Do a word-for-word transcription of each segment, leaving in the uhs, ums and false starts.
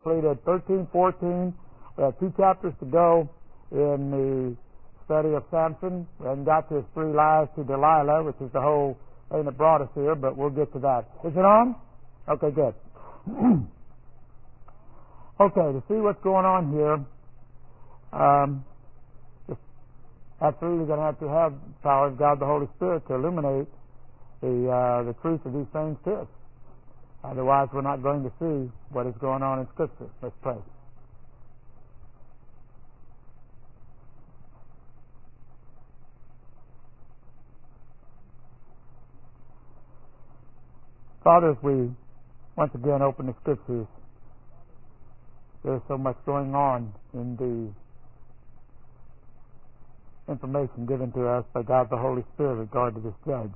completed thirteen, fourteen. We have two chapters to go in the study of Samson. We haven't got to his three lies to Delilah, which is the whole thing that brought us here, but we'll get to that. Is it on? Okay, good. Okay, to see what's going on here, um, just absolutely going to have to have the power of God the Holy Spirit to illuminate the uh, the truth of these things to us. Otherwise, we're not going to see what is going on in Scripture. Let's pray. Father, as we once again open the Scriptures, there's so much going on in the information given to us by God the Holy Spirit regard to this judge.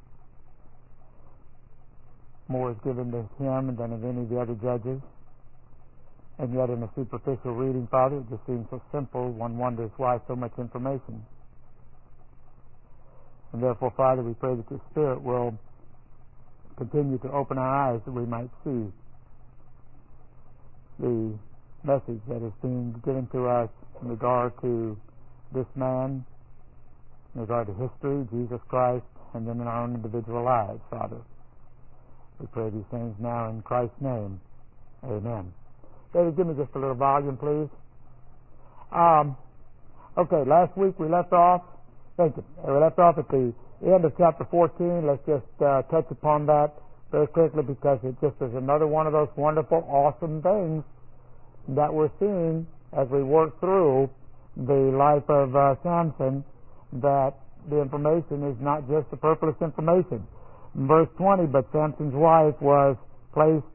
More is given to him than of any of the other judges. And yet in a superficial reading, Father, it just seems so simple. One wonders why so much information. And therefore, Father, we pray that your Spirit will continue to open our eyes that we might see the message that is being given to us in regard to this man, in regard to history, Jesus Christ, and then in our own individual lives, Father. We pray these things now in Christ's name. Amen. David, give me just a little volume, please. Um, okay, last week we left off, thank you, we left off at the end of chapter fourteen. Let's just uh, touch upon that very quickly because it just is another one of those wonderful, awesome things that we're seeing as we work through the life of uh, Samson, that the information is not just superfluous information. In verse twenty, but Samson's wife was placed,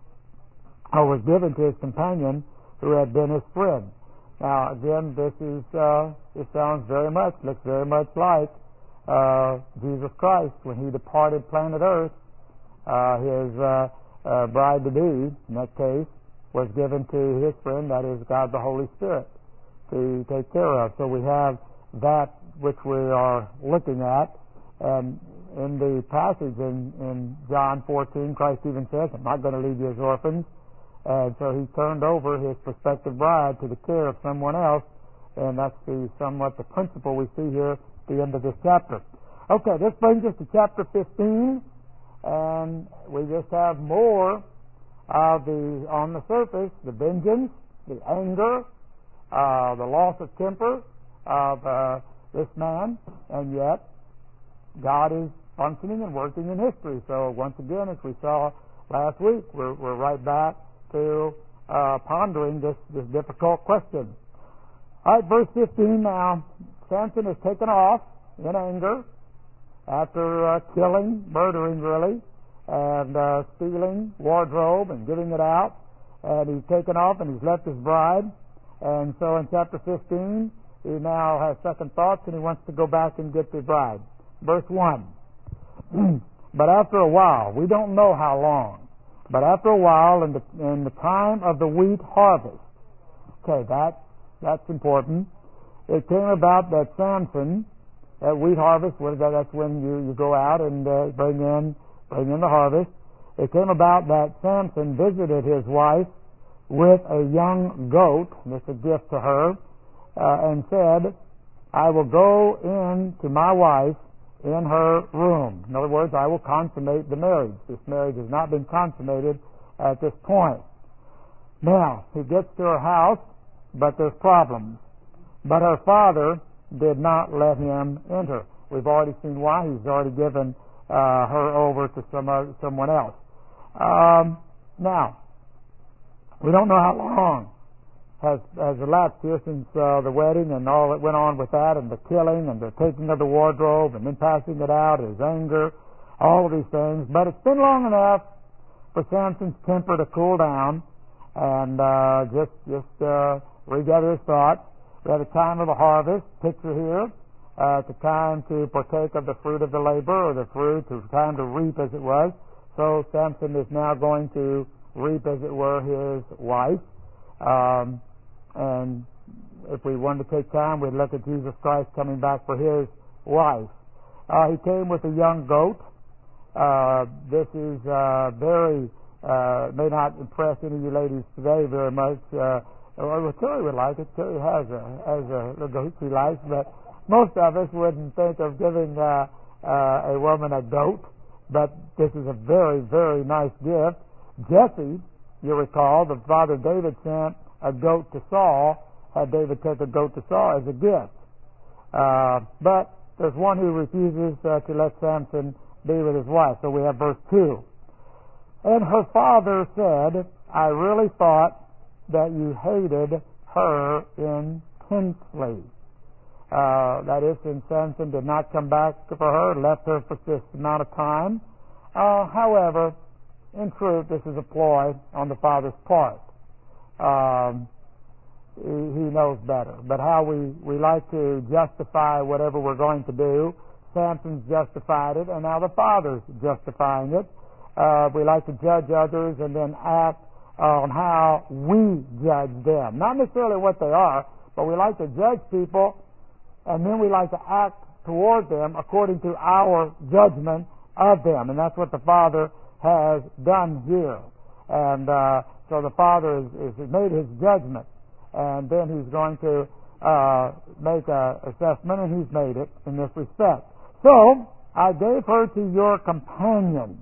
or was given to his companion who had been his friend. Now, again, this is, uh, this sounds very much, looks very much like uh, Jesus Christ when he departed planet Earth. Uh, his uh, uh, bride-to-be, in that case, was given to his friend, that is God the Holy Spirit, to take care of. So we have that which we are looking at, and in the passage in, in John fourteen, Christ even says, I'm not going to leave you as orphans. And so he turned over his prospective bride to the care of someone else, and that's the somewhat the principle we see here at the end of this chapter. Okay, this brings us to chapter fifteen, and we just have more of the, on the surface, the vengeance, the anger, uh, the loss of temper of uh, this man, and yet God is functioning and working in history. So once again, as we saw last week, we're, we're right back to uh, pondering this, this difficult question. All right, verse fifteen now. Samson is taken off in anger after uh, killing, murdering really, and uh, stealing wardrobe and giving it out. And he's taken off and he's left his bride. And so in chapter fifteen, he now has second thoughts and he wants to go back and get the bride. Verse one. But after a while, we don't know how long, but after a while, in the, in the time of the wheat harvest, okay, that, that's important. It came about that Samson, at wheat harvest, what is that? That's when you, you go out and uh, bring in, bring in the harvest. It came about that Samson visited his wife with a young goat, this is a gift to her, uh, and said, I will go in to my wife in her room. In other words, I will consummate the marriage. This marriage has not been consummated at this point. Now, he gets to her house, but there's problems. But her father did not let him enter. We've already seen why. He's already given uh, her over to some other, someone else. Um, now, we don't know how long has, has elapsed here since uh, the wedding and all that went on with that, and the killing and the taking of the wardrobe and then passing it out, his anger, all of these things. But it's been long enough for Samson's temper to cool down and uh, just just uh, regather his thoughts. We have a time of the harvest, picture here, uh, the time to partake of the fruit of the labor, or the fruit, the time to reap, as it was. So Samson is now going to reap, as it were, his wife. Um, and if we wanted to take time, we'd look at Jesus Christ coming back for his wife. Uh, he came with a young goat. Uh, this is uh, very uh, may not impress any of you ladies today very much. Uh, well, Terry would like it. Terry has a has a little goat she likes, but most of us wouldn't think of giving uh, uh, a woman a goat. But this is a very, very nice gift. Jesse, you recall, the father David sent a goat to Saul, had David take a goat to Saul as a gift. Uh, but there's one who refuses uh, to let Samson be with his wife. So we have verse two. And her father said, I really thought that you hated her intensely. Uh, that is, since Samson did not come back for her, left her for this amount of time. Uh, however, in truth, this is a ploy on the father's part. Um, he, he knows better. But how we, we like to justify whatever we're going to do, Samson's justified it, and now the father's justifying it. Uh, we like to judge others and then act on how we judge them. Not necessarily what they are, but we like to judge people, and then we like to act toward them according to our judgment of them. And that's what the Father has done here. And uh, so the Father has, has made his judgment, and then he's going to uh, make an assessment, and he's made it in this respect. So, I gave her to your companion.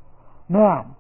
Now,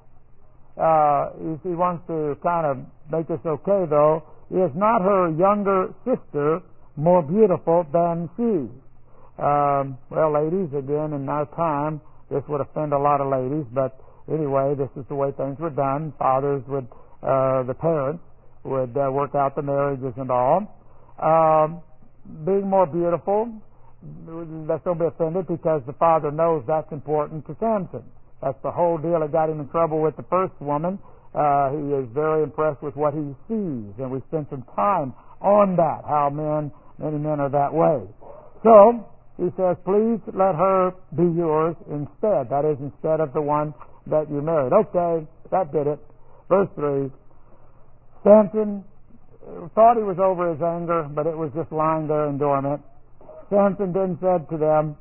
uh, he wants to kind of make this okay, though. Is not her younger sister more beautiful than she? Um, well, ladies, again, in our time, this would offend a lot of ladies, but anyway, this is the way things were done. Fathers would, uh, the parents would uh, work out the marriages and all. Um, being more beautiful, let's don't be offended, because the father knows that's important to Samson. That's the whole deal that got him in trouble with the first woman. Uh, he is very impressed with what he sees, and we spent some time on that, how men, many men are that way. So, he says, please let her be yours instead. That is, instead of the one that you married. Okay, that did it. Verse three. Samson thought he was over his anger, but it was just lying there in dormant. Samson then said to them,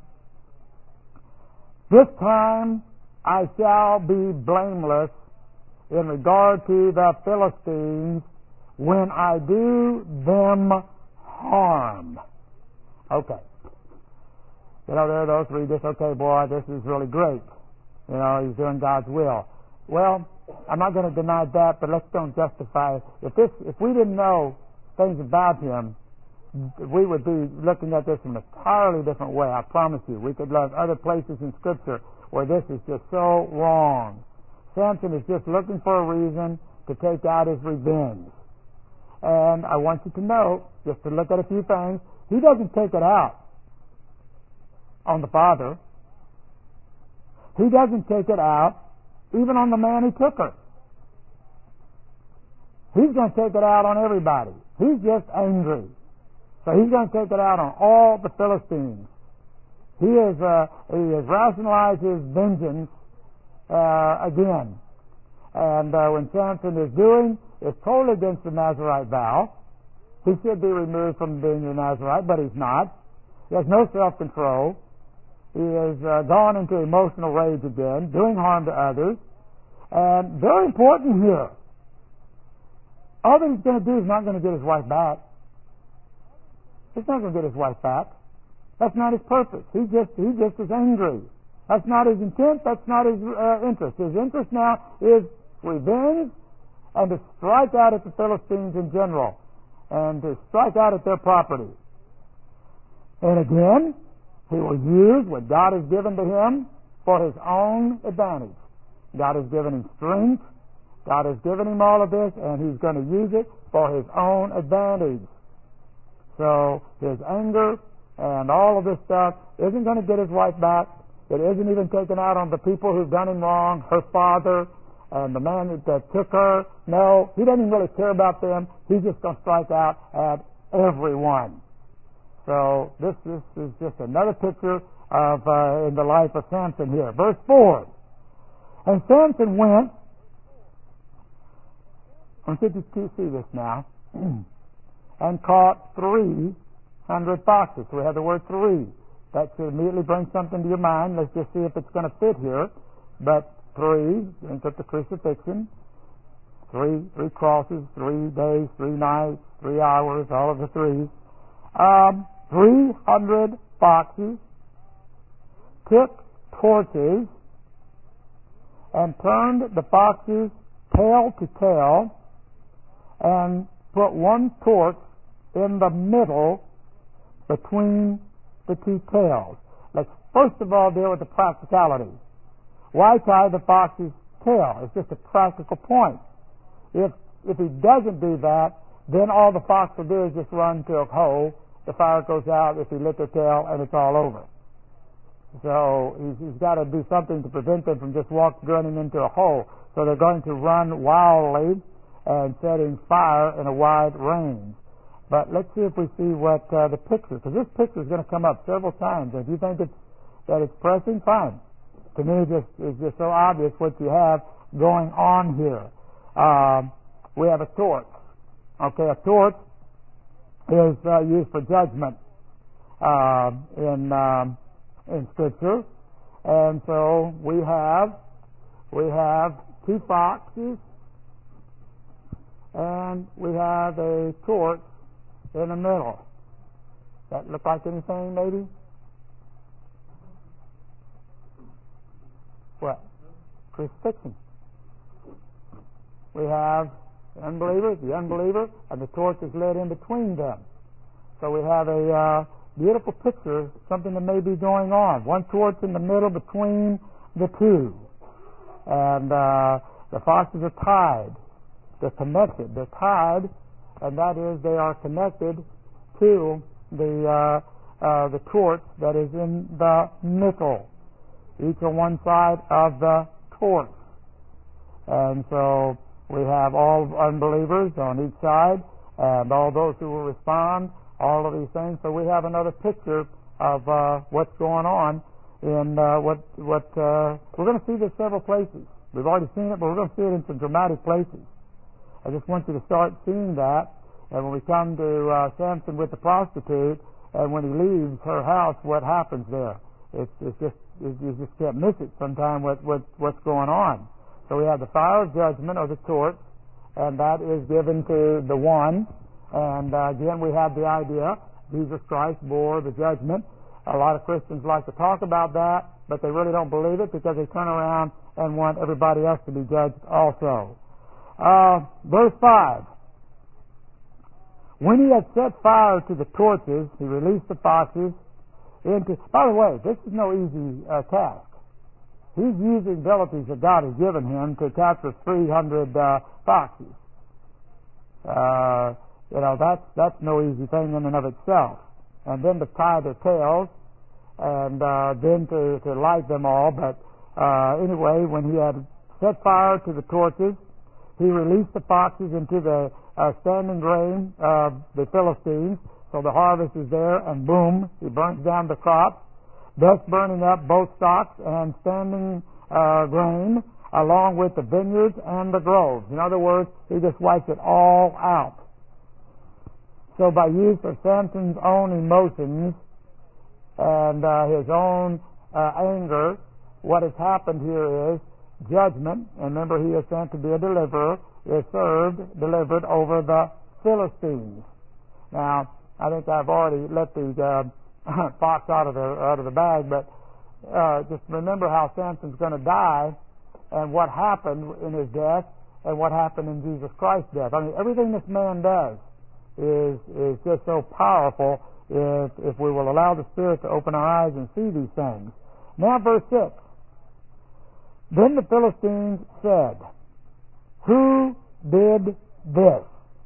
this time I shall be blameless in regard to the Philistines when I do them harm. Okay. You know, there are those who read this, okay, boy, this is really great. You know, he's doing God's will. Well, I'm not going to deny that, but let's don't justify it. If this, if we didn't know things about him, we would be looking at this in an entirely different way, I promise you. We could love other places in Scripture where this is just so wrong. Samson is just looking for a reason to take out his revenge. And I want you to know, just to look at a few things, he doesn't take it out on the father. He doesn't take it out even on the man who took her. He's going to take it out on everybody. He's just angry. So he's going to take it out on all the Philistines. He has, uh, he has rationalized his vengeance uh, again. And uh, when Samson is doing, is totally against the Nazirite vow. He should be removed from being a Nazirite, but he's not. He has no self-control. He has uh, gone into emotional rage again, doing harm to others. And very important here, all that he's going to do is not going to get his wife back. He's not going to get his wife back. That's not his purpose. He just he just is angry. That's not his intent. That's not his uh, interest. His interest now is revenge and to strike out at the Philistines in general and to strike out at their property. And again, he will use what God has given to him for his own advantage. God has given him strength. God has given him all of this, and he's going to use it for his own advantage. So his anger and all of this stuff isn't going to get his wife back. It isn't even taken out on the people who've done him wrong, her father, and the man that, that took her. No, he doesn't even really care about them. He's just going to strike out at everyone. So this, this is just another picture of uh, in the life of Samson here. Verse four. And Samson went, I want you to see this now, and caught three hundred foxes. So we have the word three. That should immediately bring something to your mind. Let's just see if it's going to fit here. But three, think of the crucifixion, three, three crosses, three days, three nights, three hours, all of the threes. Um, three hundred foxes took torches and turned the foxes tail to tail and put one torch in the middle between the two tails. Let's first of all deal with the practicality. Why tie the fox's tail? It's just a practical point. If if he doesn't do that, then all the fox will do is just run to a hole. The fire goes out if he lit their tail, and it's all over. So he's, he's got to do something to prevent them from just walk running into a hole. So they're going to run wildly and setting fire in a wide range. But let's see if we see what uh, the picture, because this picture is going to come up several times. If you think it's, that it's pressing, fine. To me, it just, it's just so obvious what you have going on here. Um, we have a torch. Okay, a torch is uh, used for judgment uh, in um, in Scripture, and so we have we have two foxes, and we have a torch in the middle. That look like anything, maybe? What? Crucifixion. We have the unbeliever, the unbeliever, and the torch is lit in between them. So we have a uh, beautiful picture, something that may be going on. One torch in the middle between the two. And uh, the foxes are tied. They're connected. They're tied, and that is they are connected to the uh, uh, the torch that is in the middle, each on one side of the torch. And so we have all unbelievers on each side, and all those who will respond, all of these things. So we have another picture of uh, what's going on in uh, what what uh, we're going to see this several places. We've already seen it, but we're going to see it in some dramatic places. I just want you to start seeing that. And when we come to uh, Samson with the prostitute, and when he leaves her house, what happens there? It's, it's just it, you just can't miss it. Sometime what what what's going on. So we have the fire of judgment, or the torch, and that is given to the one. And uh, again, we have the idea Jesus Christ bore the judgment. A lot of Christians like to talk about that, but they really don't believe it because they turn around and want everybody else to be judged also. Uh, verse five. When he had set fire to the torches, he released the foxes into... By the way, this is no easy uh, task. He's using abilities that God has given him to capture three hundred uh, foxes. Uh, you know, that's, that's no easy thing in and of itself. And then to tie their tails, and uh, then to, to light them all. But uh, anyway, when he had set fire to the torches, he released the foxes into the uh, standing grain of the Philistines. So the harvest is there, and boom, he burns down the crops, thus burning up both stocks and standing uh, grain, along with the vineyards and the groves. In other words, he just wipes it all out. So by use of Samson's own emotions and uh, his own uh, anger, what has happened here is judgment, and remember he is sent to be a deliverer, is served, delivered over the Philistines. Now, I think I've already let the uh, fox out of the out of the bag, but uh, just remember how Samson's going to die, and what happened in his death, and what happened in Jesus Christ's death. I mean, everything this man does is is just so powerful if if we will allow the Spirit to open our eyes and see these things. Now, verse six. Then the Philistines said, "Who did this?"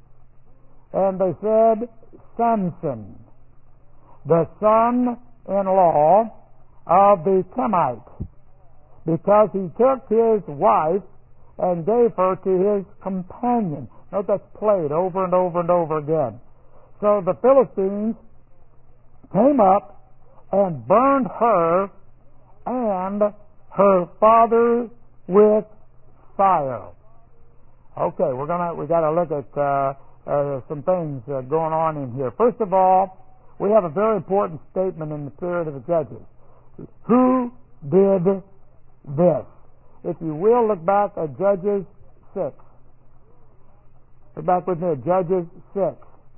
And they said, "Samson, the son-in-law of the Kenite, because he took his wife and gave her to his companion." Note that's played over and over and over again. So the Philistines came up and burned her and her father with fire. Okay, we're gonna we got to look at uh, uh, some things uh, going on in here. First of all, we have a very important statement in the period of the Judges. Who did this? if you will, look back at Judges six. Look back with me at Judges six.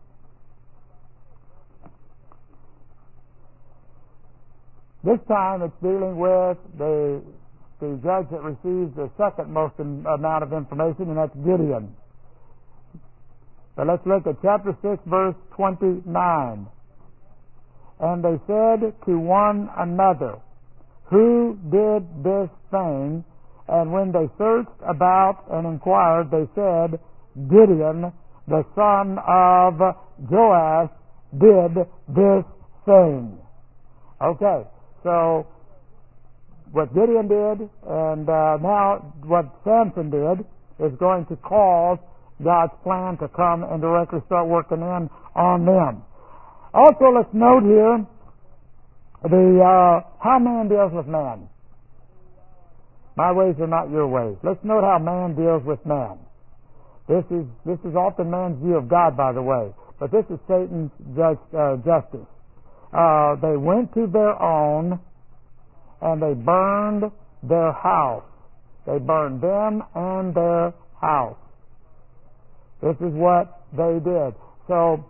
This time it's dealing with the, the judge that receives the second most amount of information, and that's Gideon. But let's look at chapter six, verse twenty-nine. And they said to one another, who did this thing? And when they searched about and inquired, they said, Gideon, the son of Joash, did this thing. Okay, so what Gideon did and uh, now what Samson did is going to cause God's plan to come and directly start working in on them. Also, let's note here the uh, how man deals with man. My ways are not your ways. Let's note how man deals with man. This is this is often man's view of God, by the way, but this is Satan's just, uh, justice. Uh, they went to their own and they burned their house. They burned them and their house. This is what they did. So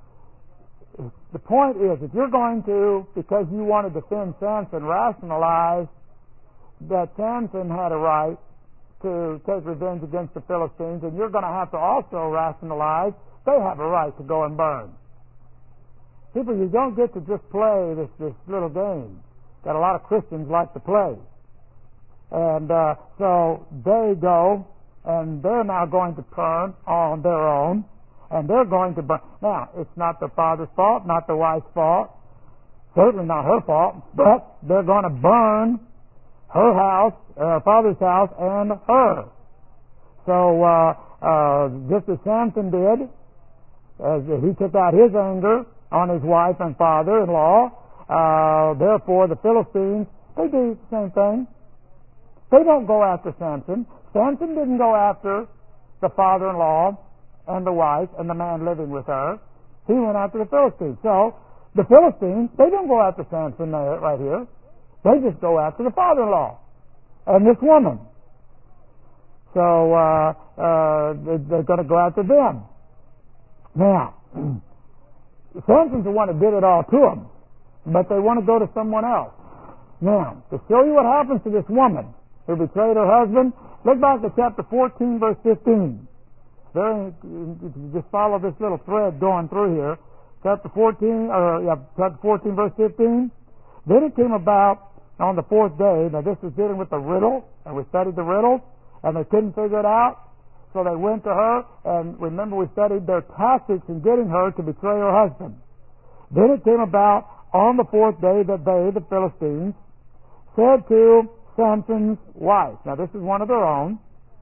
the point is, if you're going to, because you want to defend Samson, rationalize that Samson had a right to take revenge against the Philistines, and you're going to have to also rationalize they have a right to go and burn. People, you don't get to just play this, this little game that a lot of Christians like to play. And uh, so they go, and they're now going to burn on their own, and they're going to burn. Now, it's not the father's fault, not the wife's fault, certainly not her fault, but they're going to burn her house, her father's house, and her. So, uh, uh, just as Samson did, as he took out his anger on his wife and father-in-law, uh, therefore the Philistines, they do the same thing. They don't go after Samson. Samson didn't go after the father-in-law and the wife and the man living with her. He went after the Philistines. So, the Philistines, they don't go after Samson there, right here. They just go after the father-in-law and this woman. So, uh, uh, they're going to go after them. Now, Samson's the one that did it all to them, but they want to go to someone else. Now, to show you what happens to this woman who betrayed her husband, look back at chapter fourteen, verse fifteen. Very, just follow this little thread going through here. Chapter fourteen, or yeah, chapter fourteen, verse fifteen. Then it came about on the fourth day. Now this is dealing with the riddle, and we studied the riddle, and they couldn't figure it out, so they went to her. And remember, we studied their tactics in getting her to betray her husband. Then it came about on the fourth day that they, the Philistines, said to Samson's wife. Now this is one of their own.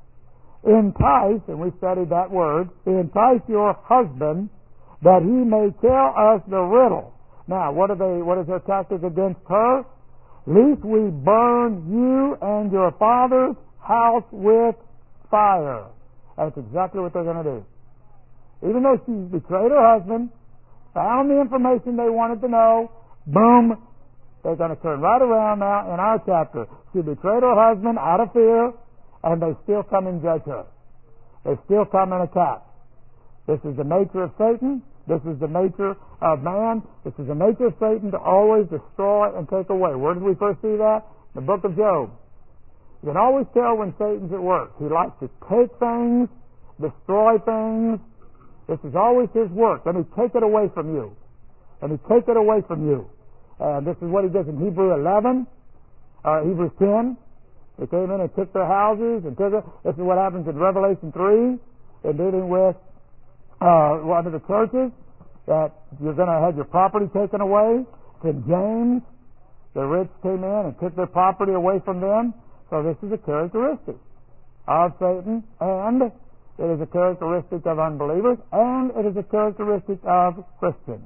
Entice, and we studied that word, entice your husband that he may tell us the riddle. Now, what are they, what is their tactic against her? Lest we burn you and your father's house with fire. That's exactly what they're going to do. Even though she betrayed her husband, found the information they wanted to know, boom, they're going to turn right around now in our chapter. She betrayed her husband out of fear, and they still come and judge her. They still come and attack. This is the nature of Satan. This is the nature of man. This is the nature of Satan to always destroy and take away. Where did we first see that? In the book of Job. You can always tell when Satan's at work. He likes to take things, destroy things. This is always his work. Let me take it away from you. Let me take it away from you. And this is what he does in Hebrews eleven, uh, Hebrews ten. They came in and took their houses and took it. This is what happens in Revelation three in dealing with uh, one of the churches, that you're going to have your property taken away. In James, the rich came in and took their property away from them. So this is a characteristic of Satan, and it is a characteristic of unbelievers, and it is a characteristic of Christians.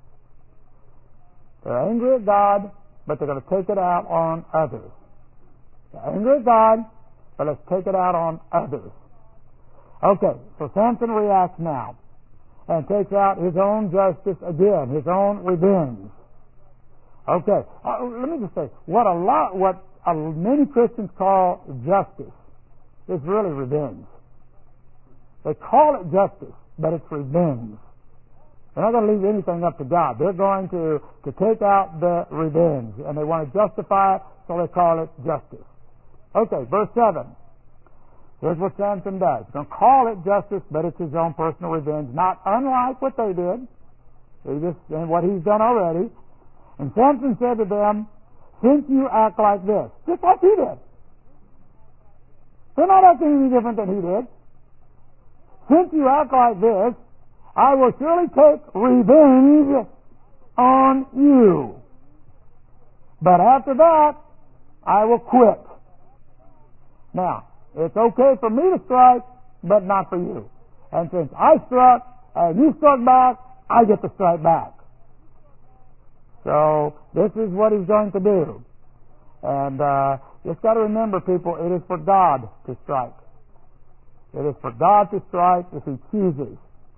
They're angry at God, but they're going to take it out on others. They're angry at God, but let's take it out on others. Okay, so Samson reacts now and takes out his own justice again, his own revenge. Okay, uh, let me just say, what a lot, what uh, many Christians call justice is really revenge. They call it justice, but it's revenge. They're not going to leave anything up to God. They're going to, to take out the revenge, and they want to justify it, so they call it justice. Okay, verse seven. Here's what Samson does. He's going to call it justice, but it's his own personal revenge, not unlike what they did, he just, and what he's done already. And Samson said to them, since you act like this, just like he did. They're not acting any different than he did. Since you act like this, I will surely take revenge on you. But after that, I will quit. Now, it's okay for me to strike, but not for you. And since I struck, and you struck back, I get to strike back. So, this is what he's going to do. And uh, you've got to remember, people, it is for God to strike. It is for God to strike if He chooses,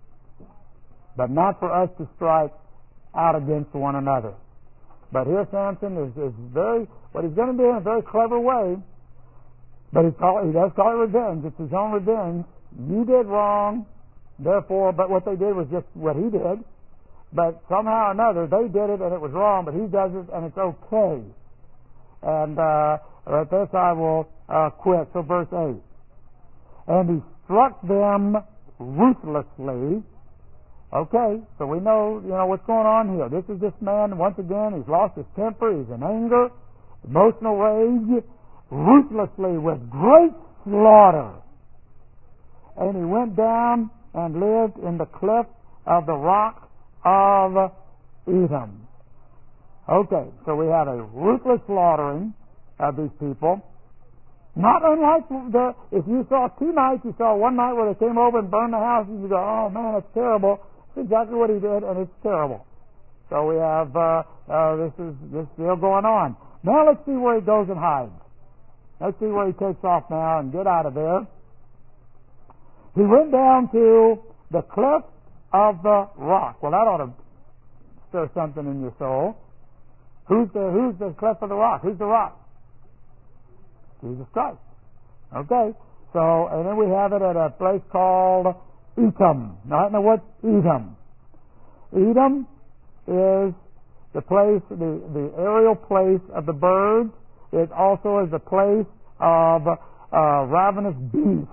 but not for us to strike out against one another. But here Samson is, is very, what he's going to do in a very clever way, but he, call, he does call it revenge. It's his own revenge. You did wrong, therefore, but what they did was just what he did. But somehow or another, they did it and it was wrong, but he does it and it's okay. And uh, at this I will uh, quit. So verse eight. And he struck them ruthlessly. Okay, so we know, you know, what's going on here. This is this man, once again, he's lost his temper, he's in anger, emotional rage, ruthlessly with great slaughter. And he went down and lived in the cleft of the rock of Edom. Okay, so we have a ruthless slaughtering of these people. Not unlike the, if you saw two nights, you saw one night where they came over and burned the house, and you go, oh man, it's terrible. That's exactly what he did, and it's terrible. So we have, uh, uh, this is, this is still going on. Now let's see where he goes and hides. Let's see where he takes off now and get out of there. He went down to the cleft of the rock. Well, that ought to stir something in your soul. Who's the, who's the cleft of the rock? Who's the rock? Jesus Christ. Okay, so, and then we have it at a place called Edom. Now, I know what Edom. Edom is the place, the, the aerial place of the birds. It also is the place of uh, ravenous beasts.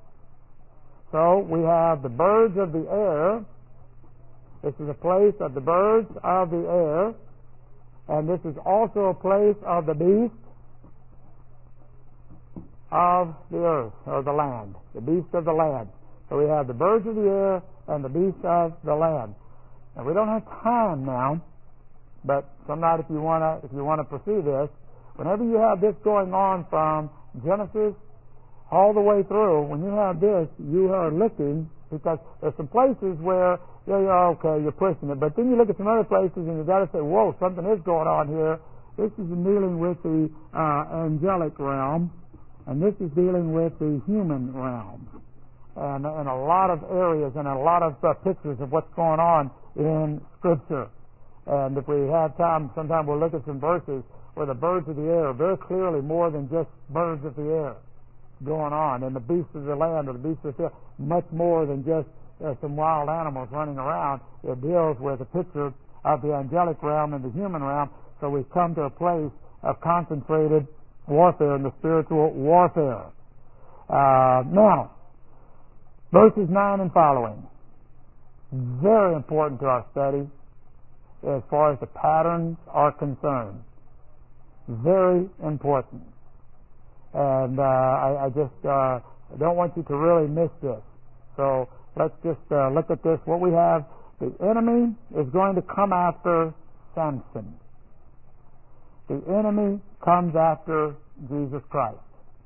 So, we have the birds of the air. This is a place of the birds of the air. And this is also a place of the beasts of the earth, or the land, the beasts of the land. So we have the birds of the air and the beasts of the land. Now we don't have time now, but some night if you want to, if you want to pursue this, whenever you have this going on from Genesis all the way through, when you have this, you are looking, because there's some places where yeah, you're okay, you're pushing it, but then you look at some other places and you've got to say, whoa, something is going on here. This is dealing with the uh, angelic realm. And this is dealing with the human realm, and in a lot of areas and a lot of uh, pictures of what's going on in Scripture. And if we have time, sometime we'll look at some verses where the birds of the air are very clearly more than just birds of the air going on, and the beasts of the land or the beasts of the field, much more than just uh, some wild animals running around. It deals with a picture of the angelic realm and the human realm. So we come to a place of concentrated warfare and the spiritual warfare. Uh, now, verses nine and following, very important to our study as far as the patterns are concerned. Very important. And uh, I, I just uh, don't want you to really miss this. So let's just uh, look at this. What we have, the enemy is going to come after Samson. The enemy comes after Jesus Christ.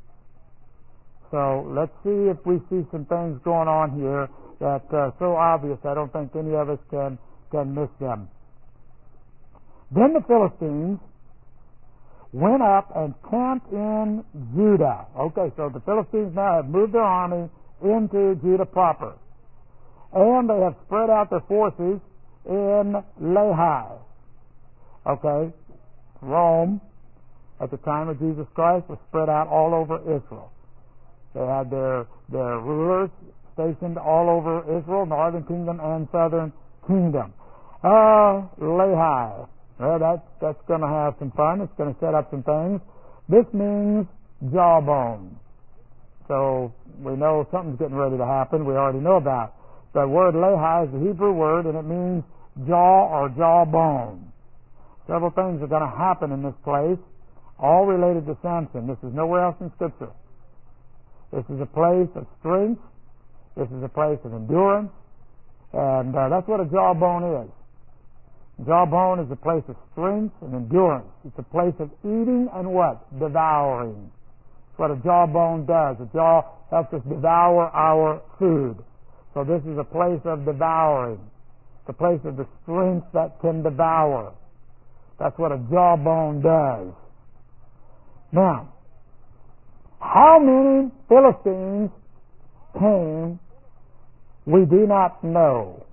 So let's see if we see some things going on here that are uh, so obvious I don't think any of us can, can miss them. Then the Philistines went up and camped in Judah. Okay, so the Philistines now have moved their army into Judah proper. And they have spread out their forces in Lehi. Okay, Rome. at the time of Jesus Christ was spread out all over Israel. They had their, their rulers stationed all over Israel, northern kingdom and southern kingdom. Uh, Lehi. Well, that, that's going to have some fun. It's going to set up some things. This means jawbone. So we know something's getting ready to happen. We already know about it. The word Lehi is the Hebrew word, and it means jaw or jawbone. Several things are going to happen in this place, all related to Samson. This is nowhere else in Scripture. This is a place of strength. This is a place of endurance. And uh, that's what a jawbone is. Jawbone is a place of strength and endurance. It's a place of eating and what? Devouring. That's what a jawbone does. A jaw helps us devour our food. So this is a place of devouring. It's a place of the strength that can devour. That's what a jawbone does. Now, how many Philistines came, we do not know.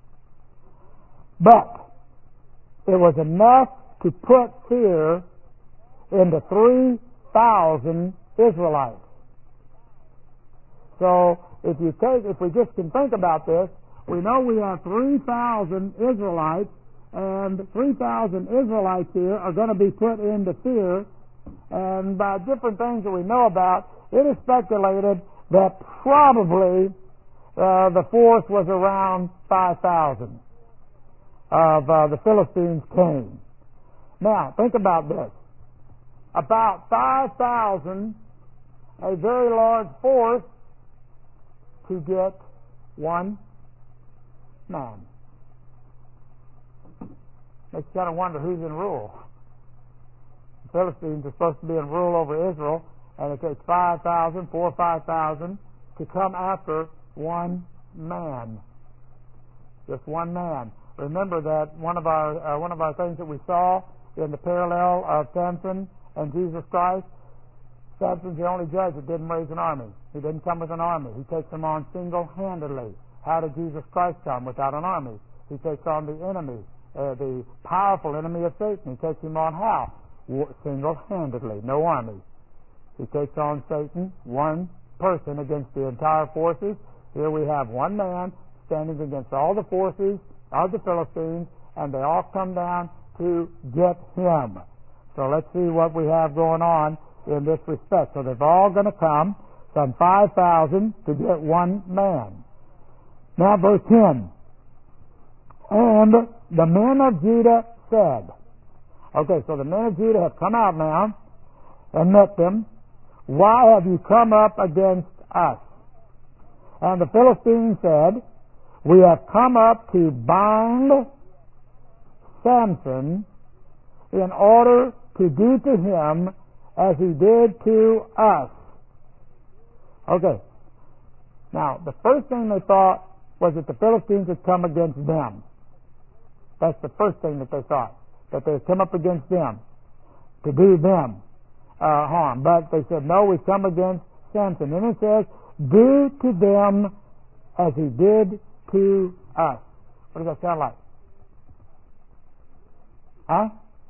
But it was enough to put fear into three thousand Israelites. So if you take, if we just can think about this, we know we have three thousand Israelites, and three thousand Israelites here are going to be put into fear. And by different things that we know about, it is speculated that probably uh, the force was around five thousand of uh, the Philistines came. Now, think about this. About five thousand, a very large force to get one man. Makes you kind of wonder who's in rule. The Philistines are supposed to be in rule over Israel, and it takes five thousand, four or five thousand to come after one man. Just one man. Remember that one of our uh, one of our things that we saw in the parallel of Samson and Jesus Christ. Samson's the only judge that didn't raise an army. He didn't come with an army. He takes them on single-handedly. How did Jesus Christ come without an army? He takes on the enemy, uh, the powerful enemy of Satan. He takes him on how? Single-handedly, no army. He takes on Satan, one person against the entire forces. Here we have one man standing against all the forces of the Philistines, and they all come down to get him. So let's see what we have going on in this respect. So they're all going to come, some five thousand to get one man. Now verse ten. And the men of Judah said, okay, so the men of Judah have come out now and met them. Why have you come up against us? And the Philistines said, we have come up to bind Samson in order to do to him as he did to us. Okay. Now, the first thing they thought was that the Philistines had come against them. That's the first thing that they thought, that they had come up against them to do them uh, harm. But they said, no, we've come against Samson. And it says, do to them as he did to us. What does that sound like? Huh?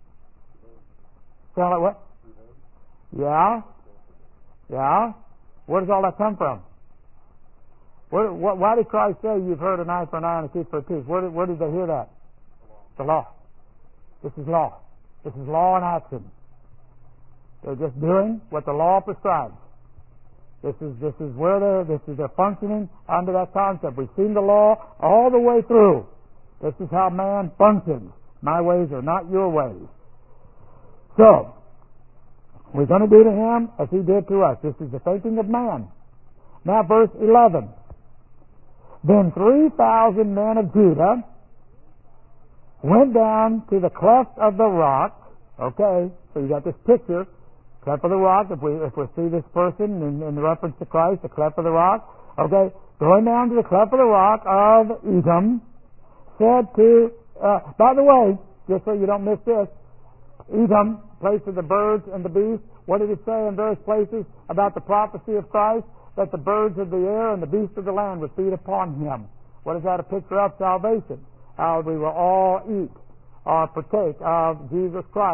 Sound like what? Yeah? Yeah? Where does all that come from? Where, wh- why did Christ say, you've heard an eye for an eye and a tooth for a tooth? Where did, where did they hear that? The law. This is law. This is law in action. They're just doing what the law prescribes. This is this is where they're this is they're functioning under that concept. We've seen the law all the way through. This is how man functions. My ways are not your ways. So we're going to do to him as he did to us. This is the thinking of man. Now verse eleven. Then three thousand men of Judah went down to the cleft of the rock. Okay, so you got this picture. Cleft of the rock, if we if we see this person in, in reference to Christ, the cleft of the rock, okay, going down to the cleft of the rock of Edom, said to, uh, by the way, just so you don't miss this, Edom, place of the birds and the beasts, what did it say in various places about the prophecy of Christ? That the birds of the air and the beasts of the land would feed upon him. What is that a picture of? Salvation. How we will all eat or partake of Jesus Christ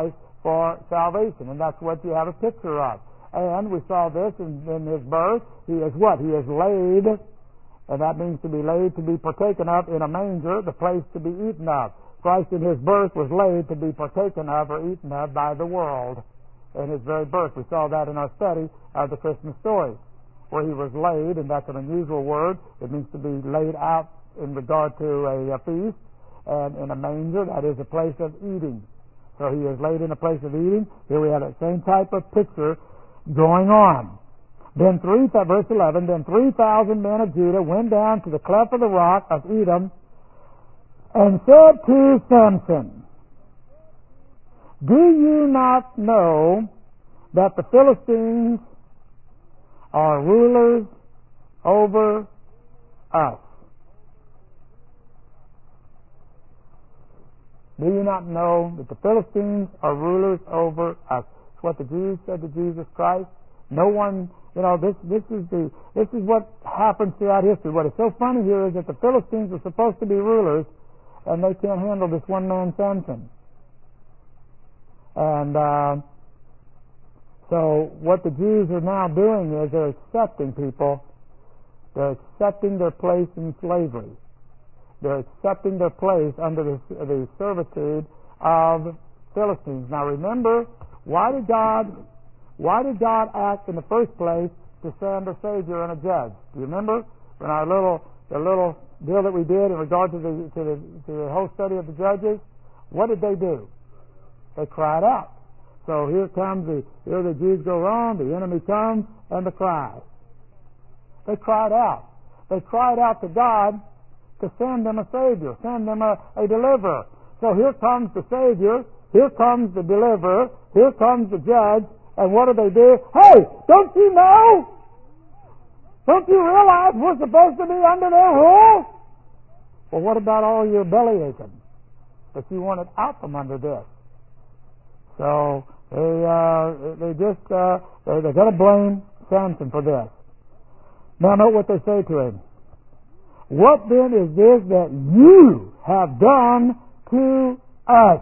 for salvation, and that's what you have a picture of. And we saw this in, in his birth. He is what? He is laid, and that means to be laid, to be partaken of in a manger, the place to be eaten of. Christ in his birth was laid to be partaken of or eaten of by the world in his very birth. We saw that in our study of the Christmas story, where he was laid, and that's an unusual word. It means to be laid out in regard to a, a feast, and in a manger, that is a place of eating. So he is laid in a place of eating. Here we have that same type of picture going on. Then three, verse eleven, then three thousand men of Judah went down to the cleft of the rock of Edom and said to Samson, do you not know that the Philistines are rulers over us? Do you not know that the Philistines are rulers over us? It's what the Jews said to Jesus Christ. No one, you know, this this is the this is what happens throughout history. What is so funny here is that the Philistines are supposed to be rulers, and they can't handle this one man Samson. And uh, so what the Jews are now doing is they're accepting people. They're accepting their place in slavery. They're accepting their place under the, the servitude of Philistines. Now remember, why did God why did God act in the first place to send a Savior and a judge? Do you remember in our little the little deal that we did in regard to the to the to the whole study of the judges? What did they do? They cried out. So here comes the here the Jews go wrong, the enemy comes, and the cry. They cried out. They cried out to God to send them a Savior, send them a, a deliverer. So here comes the Savior, here comes the deliverer, here comes the judge, and what do they do? Hey, don't you know? Don't you realize we're supposed to be under their rule? Well, what about all your belly aching that you wanted out from under this? So they uh, they just uh, they they're going to blame Samson for this. Now note what they say to him. What then is this that you have done to us?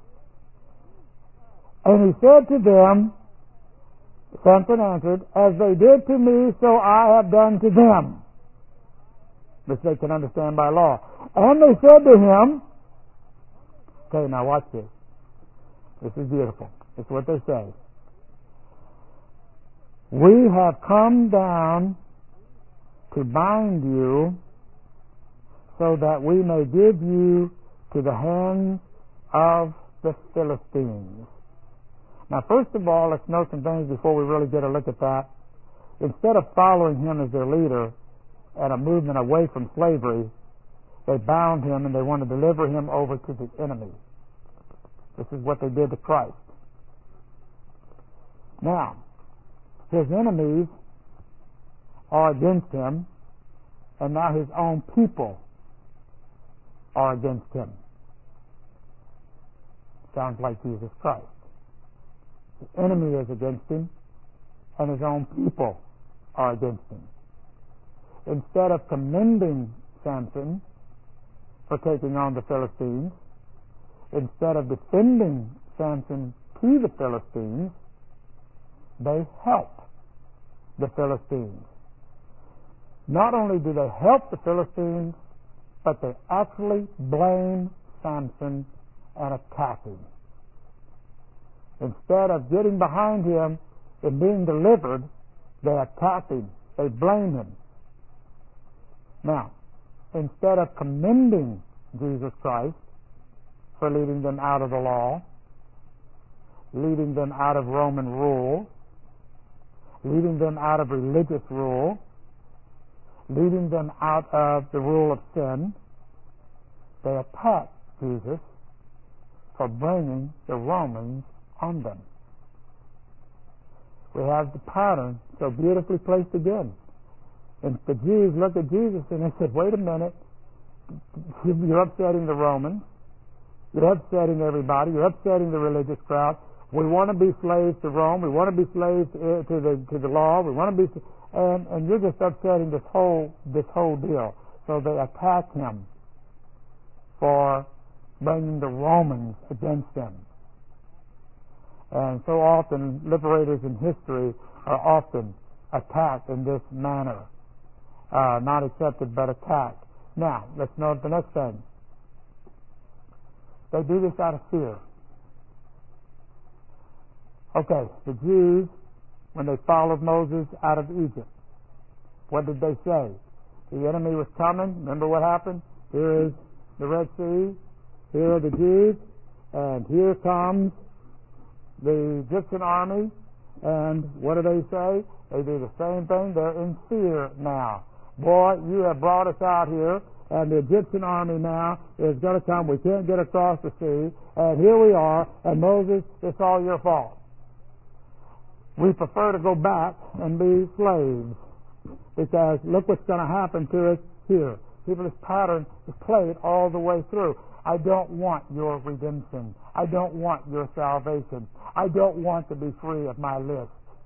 And he said to them, Samson answered, as they did to me, so I have done to them. Which they can understand by law. And they said to him, okay, now watch this. This is beautiful. This is what they say. We have come down to bind you so that we may give you to the hands of the Philistines. Now, first of all, let's note some things before we really get a look at that. Instead of following him as their leader and a movement away from slavery, they bound him and they want to deliver him over to the enemy. This is what they did to Christ. Now, his enemies are against him, and now his own people are against him. Sounds like Jesus Christ. The enemy is against him, and his own people are against him. Instead of commending Samson for taking on the Philistines, instead of defending Samson to the Philistines, they help the Philistines. Not only do they help the Philistines, but they actually blame Samson and attack him. Instead of getting behind him and being delivered, they attack him. They blame him. Now, instead of commending Jesus Christ for leading them out of the law, leading them out of Roman rule, leading them out of religious rule, leading them out of the rule of sin, they attack Jesus for bringing the Romans on them. We have the pattern so beautifully placed again. And the Jews looked at Jesus and they said, wait a minute, you're upsetting the Romans, you're upsetting everybody, you're upsetting the religious crowd. We want to be slaves to Rome, we want to be slaves to the to the law, we want to be, and and you're just upsetting this whole this whole deal. So they attack him for bringing the Romans against them. And so often, liberators in history are often attacked in this manner. Uh, not accepted, but attacked. Now, let's note the next thing. They do this out of fear. Okay, the Jews, when they followed Moses out of Egypt, what did they say? The enemy was coming. Remember what happened? Here is the Red Sea. Here are the Jews. And here comes the Egyptian army. And what do they say? They do the same thing. They're in fear now. Boy, you have brought us out here, and the Egyptian army now is going to come. We can't get across the sea. And here we are. And Moses, it's all your fault. We prefer to go back and be slaves. Because look what's going to happen to us here. People, this pattern is played all the way through. I don't want your redemption. I don't want your salvation. I don't want to be free of my list,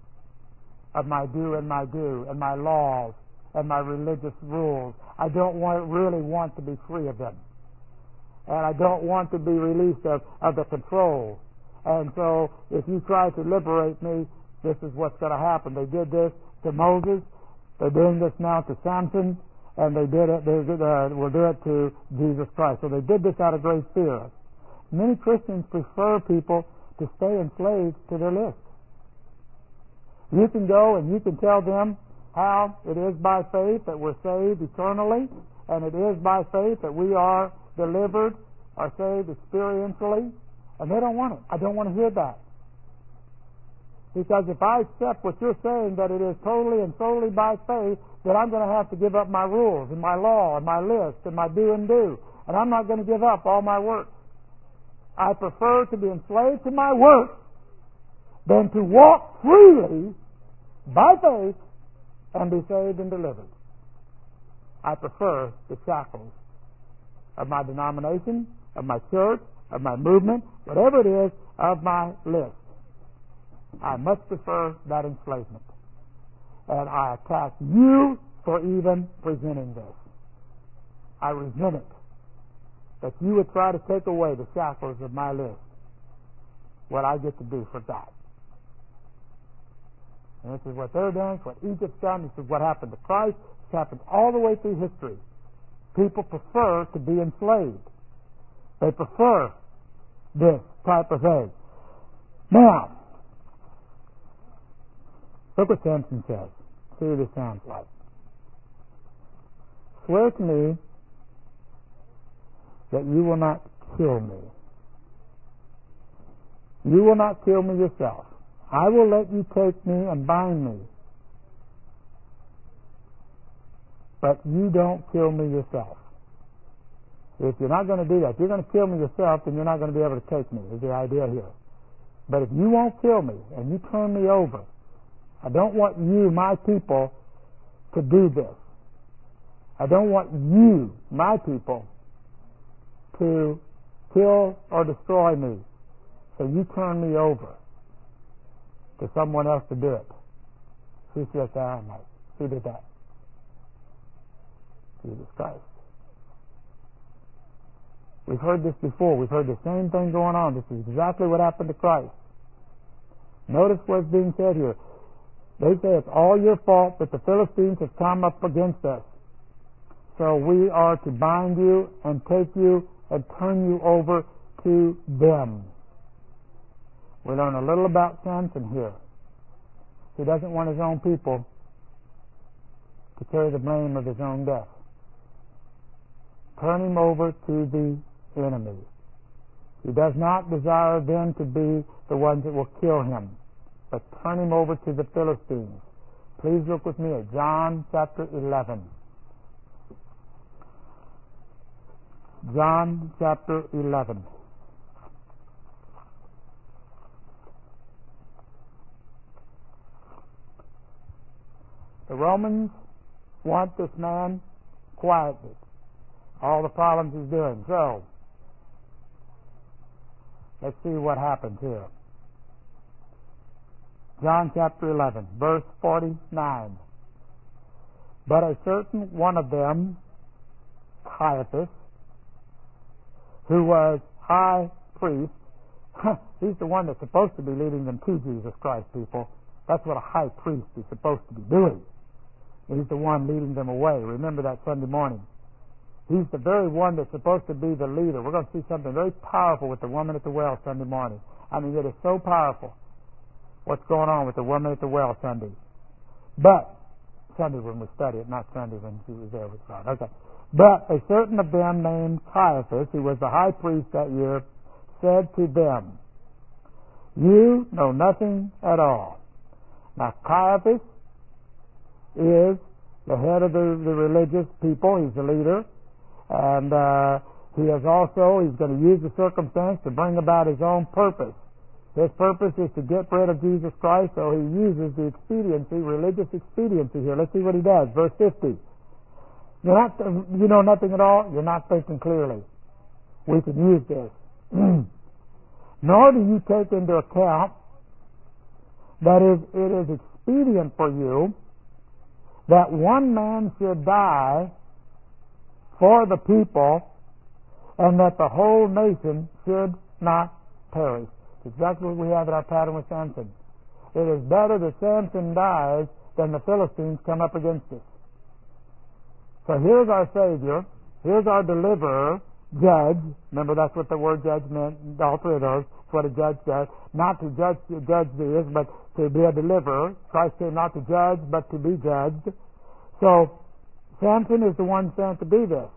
of my do and my do, and my laws, and my religious rules. I don't want, really want to be free of them. And I don't want to be released of, of the control. And so, if you try to liberate me, this is what's going to happen. They did this to Moses. They're doing this now to Samson, and they did it. They uh, will do it to Jesus Christ. So they did this out of great fear. Many Christians prefer people to stay enslaved to their list. You can go and you can tell them how it is by faith that we're saved eternally, and it is by faith that we are delivered, are saved experientially, and they don't want it. I don't want to hear that. Because if I accept what you're saying, that it is totally and solely by faith, then I'm going to have to give up my rules and my law and my list and my do and do. And I'm not going to give up all my works. I prefer to be enslaved to my works than to walk freely by faith and be saved and delivered. I prefer the shackles of my denomination, of my church, of my movement, whatever it is, of my list. I much prefer that enslavement. And I attack you for even presenting this. I resent it that you would try to take away the shackles of my list, what I get to do for God. And this is what they're doing, it's what Egypt's done, this is what happened to Christ, it's happened all the way through history. People prefer to be enslaved. They prefer this type of thing. Now, look what Samson says. See what this sounds like. Swear to me that you will not kill me. You will not kill me yourself. I will let you take me and bind me. But you don't kill me yourself. If you're not going to do that, if you're going to kill me yourself, then you're not going to be able to take me, is the idea here. But if you won't kill me and you turn me over, I don't want you, my people, to do this. I don't want you, my people, to kill or destroy me. So you turn me over to someone else to do it. Who said that? Who did that? Jesus Christ. We've heard this before. We've heard the same thing going on. This is exactly what happened to Christ. Notice what's being said here. They say it's all your fault that the Philistines have come up against us. So we are to bind you and take you and turn you over to them. We learn a little about Samson here. He doesn't want his own people to carry the blame of his own death. Turn him over to the enemy. He does not desire them to be the ones that will kill him, but turn him over to the Philistines. Please look with me at John chapter eleven. John chapter eleven. The Romans want this man quieted. All the problems he's doing. So, let's see what happens here. John chapter eleven, verse forty-nine. But a certain one of them, Caiaphas, who was high priest, He's the one that's supposed to be leading them to Jesus Christ, people. That's what a high priest is supposed to be doing. He's the one leading them away. Remember that Sunday morning. He's the very one that's supposed to be the leader. We're going to see something very powerful with the woman at the well Sunday morning. I mean, it is so powerful what's going on with the woman at the well Sunday. But, Sunday when we study it, not Sunday when she was there with God. Okay. But a certain of them named Caiaphas, who was the high priest that year, said to them, "You know nothing at all." Now, Caiaphas is the head of the, the religious people. He's the leader. And uh, he is also, he's going to use the circumstance to bring about his own purpose. His purpose is to get rid of Jesus Christ, so he uses the expediency, religious expediency here. Let's see what he does. Verse fifty. You're not, you know nothing at all? You're not thinking clearly. We can use this. Nor do you take into account that is, it is expedient for you that one man should die for the people, and that the whole nation should not perish. It's exactly what we have in our pattern with Samson. It is better that Samson dies than the Philistines come up against us. So here's our Savior, here's our deliverer, judge. Remember, that's what the word judge meant, all three of those. That's what a judge does. Not to judge, judge this, but to be a deliverer. Christ came not to judge, but to be judged. So, Samson is the one sent to be this.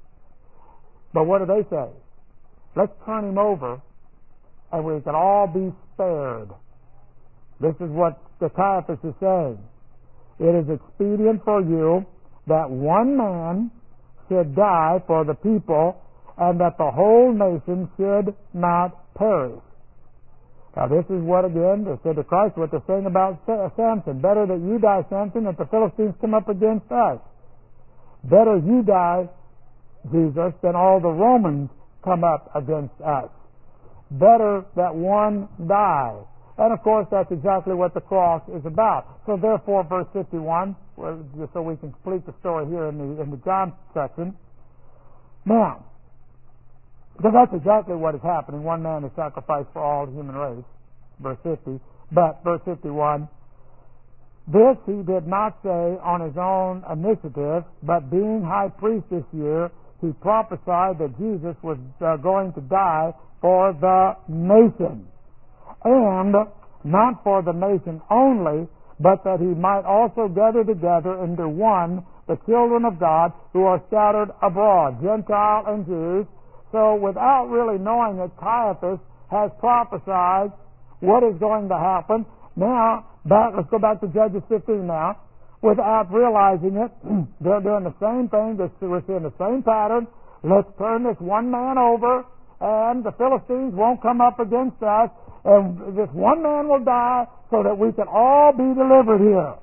But what do they say? Let's turn him over and we can all be spared. This is what the Caiaphas is saying. It is expedient for you that one man should die for the people and that the whole nation should not perish. Now this is what, again, they said to Christ, what they're saying about Samson. Better that you die, Samson, than the Philistines come up against us. Better you die, Jesus, than all the Romans come up against us. Better that one die. And of course, that's exactly what the cross is about. So therefore, verse fifty-one, well, just so we can complete the story here in the in the John section. Now, because that's exactly what is happening. One man is sacrificed for all the human race. Verse fifty. But, verse fifty-one, this he did not say on his own initiative, but being high priest this year, he prophesied that Jesus was uh, going to die for the nation. And not for the nation only, but that he might also gather together into one the children of God who are scattered abroad, Gentile and Jews. So without really knowing it, Caiaphas has prophesied what is going to happen. Now, back, let's go back to Judges fifteen now. Without realizing it, they're doing the same thing. We're seeing the same pattern. Let's turn this one man over, and the Philistines won't come up against us, and this one man will die so that we can all be delivered here.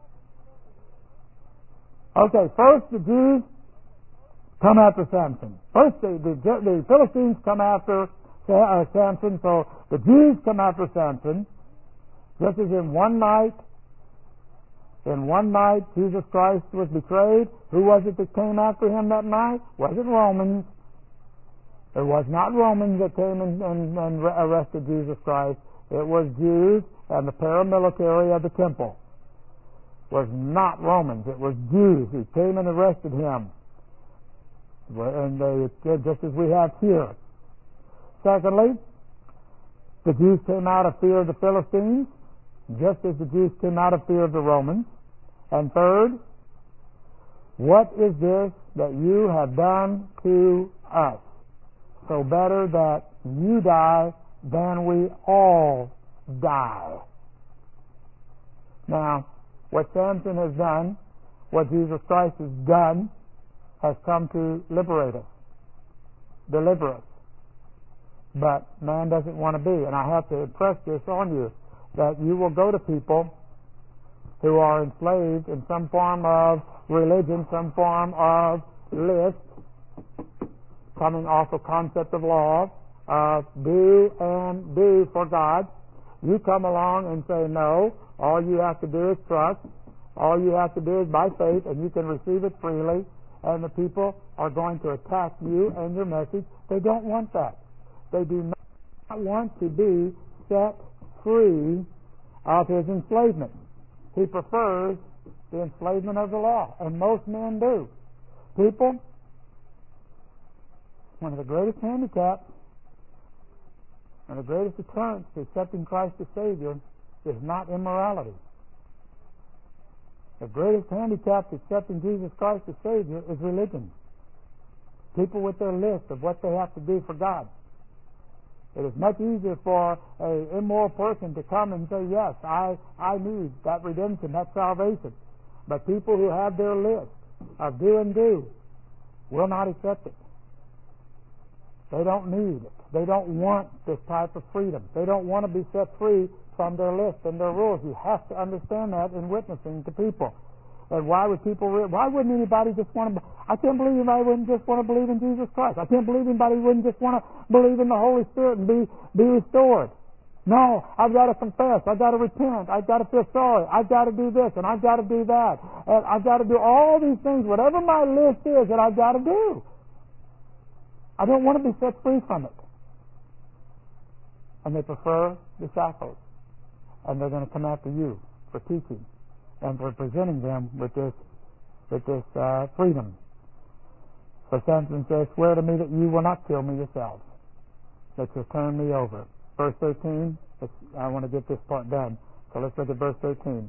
Okay, first the Jews come after Samson. First the, the, the Philistines come after uh, Samson, so the Jews come after Samson. Just as in one night, in one night Jesus Christ was betrayed. Who was it that came after him that night? Was it Romans? It was not Romans that came and, and, and arrested Jesus Christ. It was Jews and the paramilitary of the temple. It was not Romans. It was Jews who came and arrested him. And they, just as we have here. Secondly, the Jews came out of fear of the Philistines, just as the Jews came out of fear of the Romans. And third, what is this that you have done to us? So better that you die than we all die. Now, what Samson has done, what Jesus Christ has done, has come to liberate us, deliver us. But man doesn't want to be. And I have to impress this on you, that you will go to people who are enslaved in some form of religion, some form of list, coming off a concept of law, of do and do for God. You come along and say, no, all you have to do is trust, all you have to do is by faith, and you can receive it freely, and the people are going to attack you and your message. They don't want that. They do not want to be set free of his enslavement. He prefers the enslavement of the law, and most men do. People, one of the greatest handicaps and the greatest deterrence to accepting Christ as Savior is not immorality. The greatest handicap to accepting Jesus Christ as Savior is religion. People with their list of what they have to do for God. It is much easier for an immoral person to come and say, yes, I, I need that redemption, that salvation. But people who have their list of do and do will not accept it. They don't need it. They don't want this type of freedom. They don't want to be set free from their list and their rules. You have to understand that in witnessing to people. And why would people, re- why wouldn't anybody just want to, I can't believe anybody wouldn't just want to believe in Jesus Christ. I can't believe anybody wouldn't just want to believe in the Holy Spirit and be, be restored. No, I've got to confess. I've got to repent. I've got to feel sorry. I've got to do this and I've got to do that. And I've got to do all these things, whatever my list is that I've got to do. I don't want to be set free from it. And they prefer the shackles. And they're going to come after you for teaching and for presenting them with this with this uh, freedom. So Samson says, swear to me that you will not kill me yourselves, that you'll turn me over. Verse thirteen, I want to get this part done. So let's look at verse thirteen.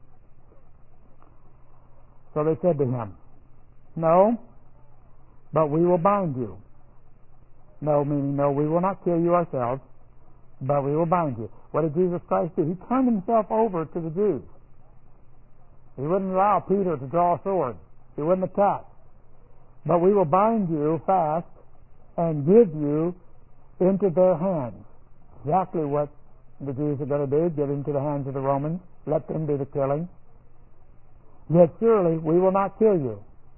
So they said to him, no, but we will bind you. No, meaning no, we will not kill you ourselves, but we will bind you. What did Jesus Christ do? He turned himself over to the Jews. He wouldn't allow Peter to draw a sword. He wouldn't attack. But we will bind you fast and give you into their hands. Exactly what the Jews are going to do, give into the hands of the Romans. Let them do the killing. Yet surely we will not kill you.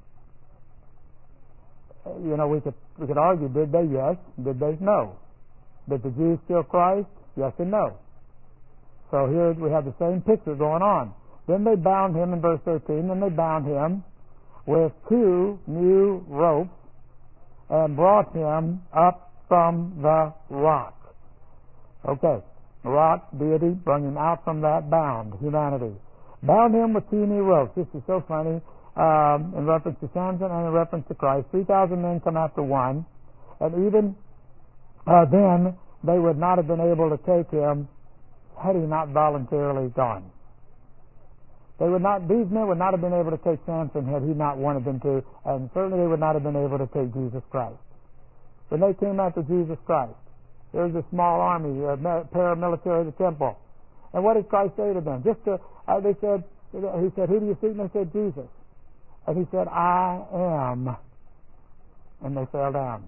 You know, we could we could argue, did they? Yes. Did they? No. Did the Jews kill Christ? Yes and no. So here we have the same picture going on. Then they bound him in verse thirteen, then they bound him with two new ropes and brought him up from the rock. Okay, the rock, deity, brought him out from that bound, humanity. Bound him with two new ropes. This is so funny, um, in reference to Samson and in reference to Christ. three thousand men come after one, and even uh, then they would not have been able to take him had he not voluntarily gone. They would not; these men would not have been able to take Samson had he not wanted them to, and certainly they would not have been able to take Jesus Christ. When they came after Jesus Christ, there was a small army, a paramilitary of the temple. And what did Christ say to them? Just to, uh, they said, he said, who do you seek? And they said, Jesus. And he said, I am. And they fell down.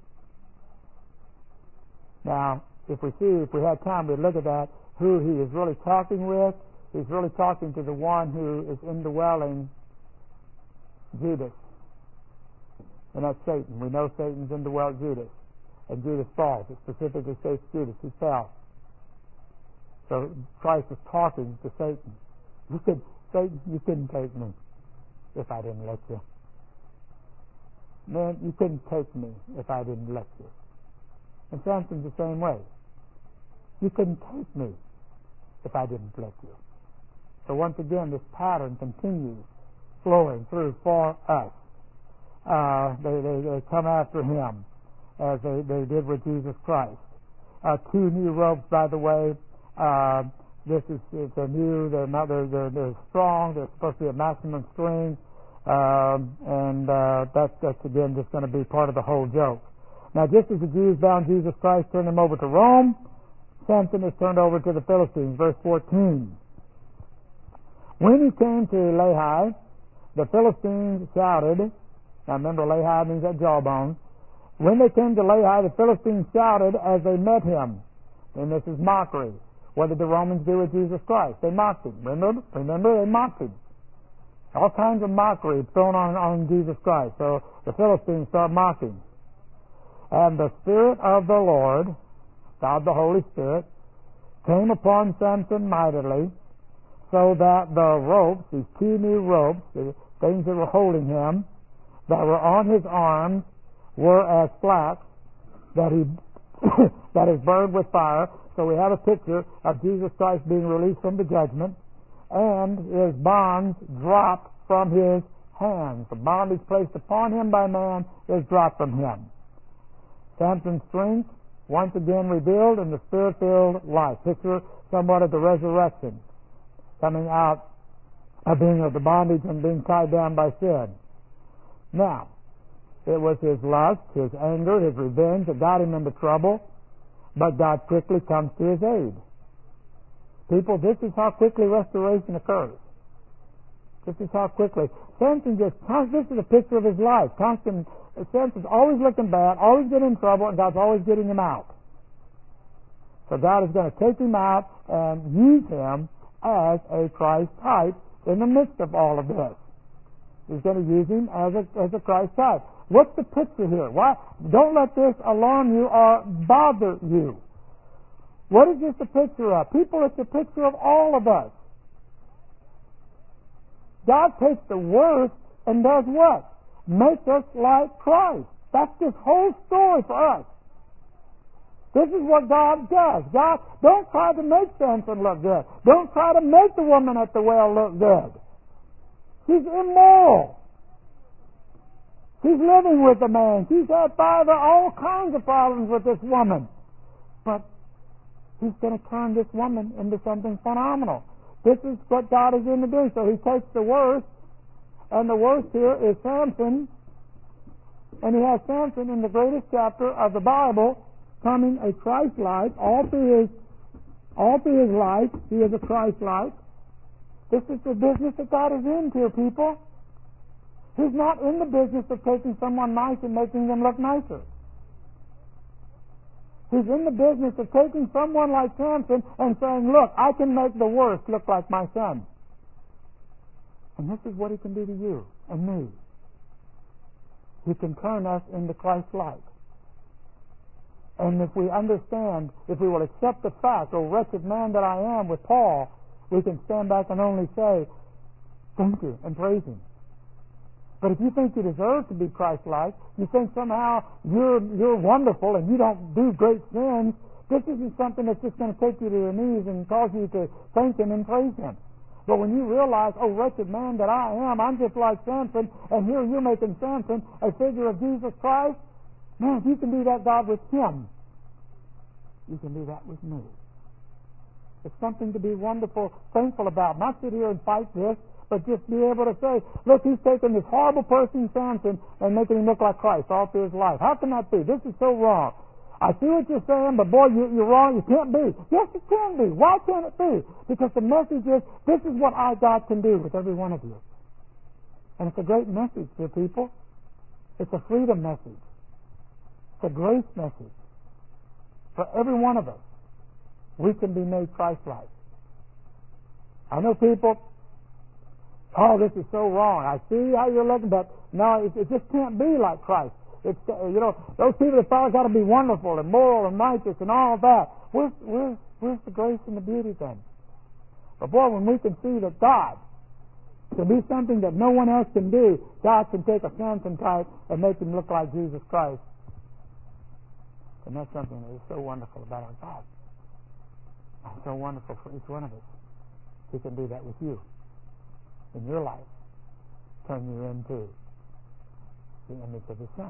Now, if we see, if we had time, we'd look at that, who he is really talking with. He's really talking to the one who is indwelling Judas. And that's Satan. We know Satan's indwelt Judas. And Judas falls. It specifically states Judas. He fell. So Christ is talking to Satan. You could, Satan, you couldn't take me if I didn't let you. Man, you couldn't take me if I didn't let you. And Samson's the same way. You couldn't take me if I didn't let you. So once again, this pattern continues flowing through for us. Uh, they, they, they come after him as they, they did with Jesus Christ. Uh, two new ropes, by the way. Uh, this is it's a new. They're not. They're, they're, they're strong. They're supposed to be a maximum strength, um, and uh, that's that's again just going to be part of the whole joke. Now, just as the Jews bound Jesus Christ, turned him over to Rome, Samson is turned over to the Philistines. Verse fourteen. When he came to Lehi, the Philistines shouted. Now remember, Lehi means that jawbone. When they came to Lehi, the Philistines shouted as they met him. And this is mockery. What did the Romans do with Jesus Christ? They mocked him. Remember? Remember, they mocked him. All kinds of mockery thrown on, on Jesus Christ. So the Philistines start mocking. And the Spirit of the Lord, God the Holy Spirit, came upon Samson mightily, so that the ropes, these two new ropes, the things that were holding him, that were on his arms, were as flax, that he that is burned with fire. So we have a picture of Jesus Christ being released from the judgment, and his bonds dropped from his hands. The bondage placed upon him by man is dropped from him. Samson's strength once again revealed in the spirit-filled life. Picture somewhat of the resurrection, coming out of being of the bondage and being tied down by sin. Now, it was his lust, his anger, his revenge that got him into trouble, but God quickly comes to his aid. People, this is how quickly restoration occurs. This is how quickly. Samson just, this is a picture of his life. Constant, Samson's always looking bad, always getting in trouble, and God's always getting him out. So God is going to take him out and use him as a Christ type in the midst of all of this. He's going to use him as a, as a Christ type. What's the picture here? Why? Don't let this alarm you or bother you. What is this a picture of? People, it's a picture of all of us. God takes the worst and does what? Makes us like Christ. That's this whole story for us. This is what God does. God, don't try to make Samson look good. Don't try to make the woman at the well look good. She's immoral. She's living with a man. She's had father all kinds of problems with this woman. But he's going to turn this woman into something phenomenal. This is what God is going to do. So he takes the worst, and the worst here is Samson, and he has Samson in the greatest chapter of the Bible, coming a Christ life all through his all through his life. He is a Christ life. This is the business that God is into, people. He's not in the business of taking someone nice and making them look nicer. He's in the business of taking someone like Samson and saying, look, I can make the worst look like my son. And this is what he can do to you and me. He can turn us into Christ-like. And if we understand, if we will accept the fact, oh wretched man that I am, with Paul, we can stand back and only say, thank you, and praise him. But if you think you deserve to be Christ-like, you think somehow you're you're wonderful and you don't do great sins, this isn't something that's just going to take you to your knees and cause you to thank him and praise him. But when you realize, oh wretched man that I am, I'm just like Samson, and here you're making Samson a figure of Jesus Christ, man, if you can do that, God, with him, you can do that with me. It's something to be wonderful, thankful about. Not sit here and fight this, but just be able to say, look, he's taken this horrible person, Samson, and making him look like Christ all through his life. How can that be? This is so wrong. I see what you're saying, but boy, you, you're wrong. You can't be. Yes, it can be. Why can't it be? Because the message is, this is what I, God, can do with every one of you. And it's a great message to people. It's a freedom message. It's a grace message. For every one of us, we can be made Christ-like. I know people, oh, this is so wrong. I see how you're looking, but no, it, it just can't be like Christ. It's, you know, those people that thought got to be wonderful and moral and righteous and all that. Where's, where's, where's the grace and the beauty then? But boy, when we can see that God can be something that no one else can do, God can take a Samson type and make him look like Jesus Christ. And that's something that is so wonderful about our God. It's so wonderful for each one of us. He can do that with you in your life. Turn you into the image of His Son.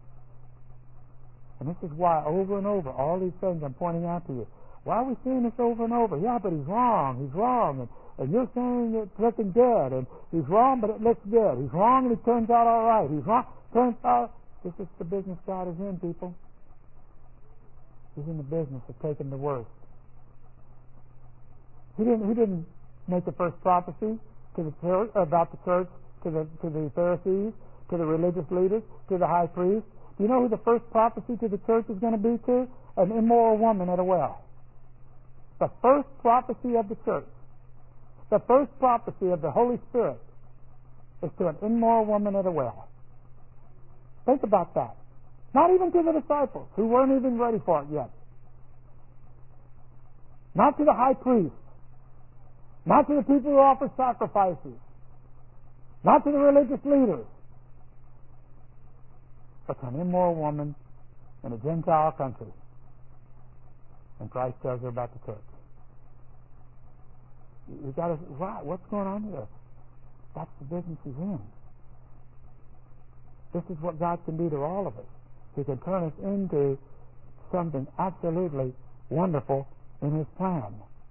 And this is why over and over, all these things I'm pointing out to you. Why are we seeing this over and over? Yeah, but he's wrong, he's wrong. And, and you're saying it's looking good. And he's wrong, but it looks good. He's wrong, and it turns out all right. He's wrong, turns out... This is the business God is in, people. He's in the business of taking the worst. He didn't, he didn't make the first prophecy to the church, about the church to the, to the Pharisees, to the religious leaders, to the high priest. Do you know who the first prophecy to the church is going to be to? An immoral woman at a well. The first prophecy of the church, the first prophecy of the Holy Spirit is to an immoral woman at a well. Think about that. Not even to the disciples, who weren't even ready for it yet. Not to the high priest. Not to the people who offer sacrifices. Not to the religious leaders. But to an immoral woman in a Gentile country And Christ tells her about the church. You got to, why? What's going on here? That's the business he's in. This is what God can do to all of us. He can turn us into something absolutely wonderful in His plan.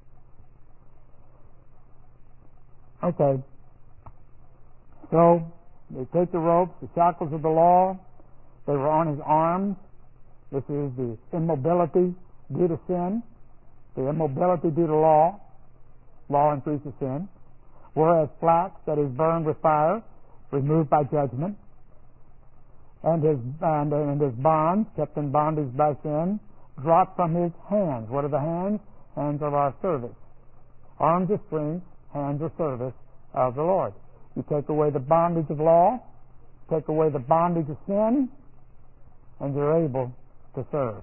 Okay. So, they take the ropes, the shackles of the law. They were on His arms. This is the immobility due to sin. The immobility due to law. Law increases sin. Whereas flax that is burned with fire, removed by judgment. And his, and, and his bonds, kept in bondage by sin, dropped from his hands. What are the hands? Hands of our service. Arms of strength, hands of service of the Lord. You take away the bondage of law, take away the bondage of sin, and you're able to serve.